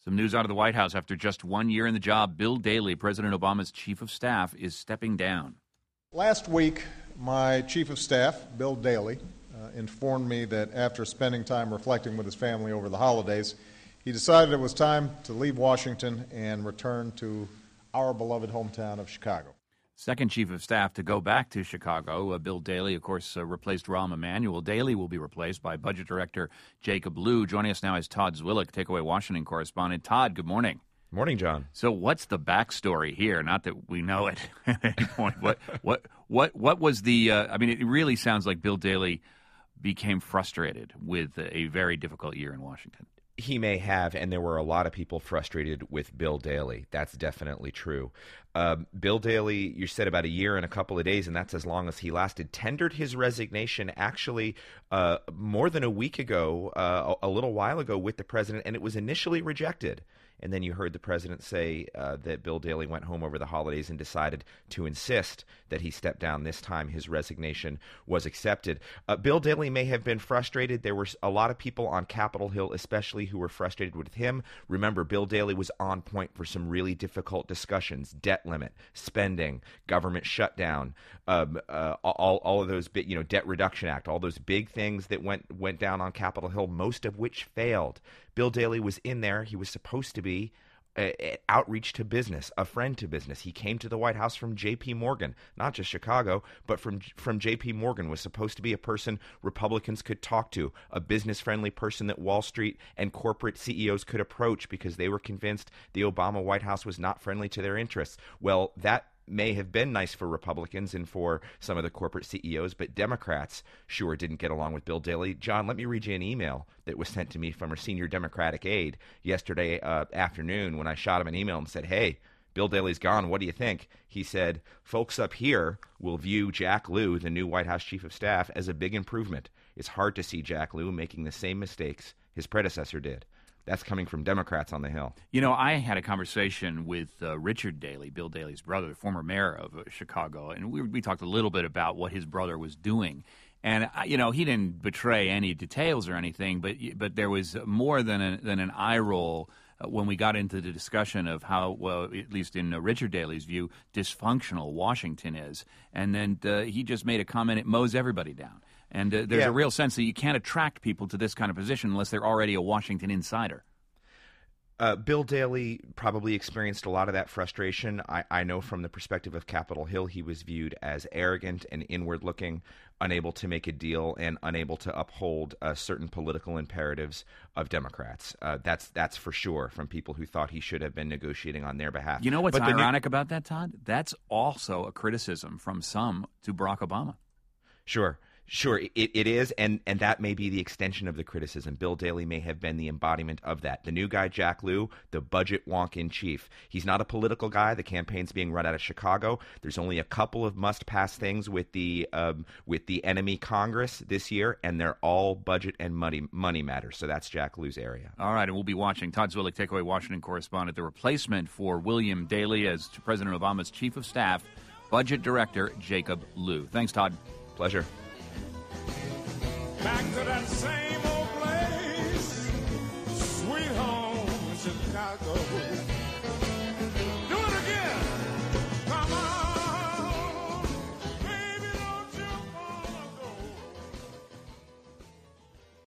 Some news out of the White House. After just 1 year in the job, Bill Daley, President Obama's chief of staff, is stepping down. Last week, my chief of staff, Bill Daley, informed me that after spending time reflecting with his family over the holidays, he decided it was time to leave Washington and return to our beloved hometown of Chicago. Second chief of staff to go back to Chicago, Bill Daley, of course, replaced Rahm Emanuel. Daley will be replaced by Budget Director Jacob Lew. Joining us now is Todd Zwillich, Takeaway Washington correspondent. Todd, good morning. Morning, John. So what's the backstory here? Not that we know it at any point. What was the it really sounds like Bill Daley became frustrated with a very difficult year in Washington. He may have, and there were a lot of people frustrated with Bill Daley. That's definitely true. Bill Daley, you said about a year and a couple of days, and that's as long as he lasted, tendered his resignation actually more than a week ago, a little while ago with the president, and it was initially rejected. And then you heard the president say that Bill Daley went home over the holidays and decided to insist that he step down. This time his resignation was accepted. Bill Daley may have been frustrated. There were a lot of people on Capitol Hill especially who were frustrated with him. Remember, Bill Daley was on point for some really difficult discussions: debt limit, spending, government shutdown, all of those, Debt Reduction Act, all those big things that went down on Capitol Hill, most of which failed. Bill Daley was in there. He was supposed to be outreach to business, a friend to business. He came to the White House from J.P. Morgan, not just Chicago, but from J.P. Morgan, was supposed to be a person Republicans could talk to, a business-friendly person that Wall Street and corporate CEOs could approach because they were convinced the Obama White House was not friendly to their interests. Well, that may have been nice for Republicans and for some of the corporate CEOs, but Democrats sure didn't get along with Bill Daley. John, let me read you an email that was sent to me from a senior Democratic aide yesterday afternoon when I shot him an email and said, "Hey, Bill Daley's gone. What do you think?" He said, "Folks up here will view Jack Lew, the new White House chief of staff, as a big improvement. It's hard to see Jack Lew making the same mistakes his predecessor did." That's coming from Democrats on the Hill. I had a conversation with Richard Daley, Bill Daley's brother, the former mayor of Chicago, and we talked a little bit about what his brother was doing. And, he didn't betray any details or anything, but there was more than an eye roll when we got into the discussion of how, well, at least in Richard Daley's view, dysfunctional Washington is. And then he just made a comment, it mows everybody down. And there's a real sense that you can't attract people to this kind of position unless they're already a Washington insider. Bill Daley probably experienced a lot of that frustration. I know from the perspective of Capitol Hill, he was viewed as arrogant and inward-looking, unable to make a deal, and unable to uphold certain political imperatives of Democrats. That's for sure, from people who thought he should have been negotiating on their behalf. You know what's ironic about that, Todd? That's also a criticism from some to Barack Obama. Sure, it is, and that may be the extension of the criticism. Bill Daley may have been the embodiment of that. The new guy, Jack Lew, the budget wonk in chief. He's not a political guy. The campaign's being run out of Chicago. There's only a couple of must-pass things with the enemy Congress this year, and they're all budget and money matters. So that's Jack Lew's area. All right, and we'll be watching. Todd Zwillich, Takeaway Washington correspondent. The replacement for William Daley as President Obama's chief of staff, Budget Director Jacob Lew. Thanks, Todd. Pleasure. Back to that same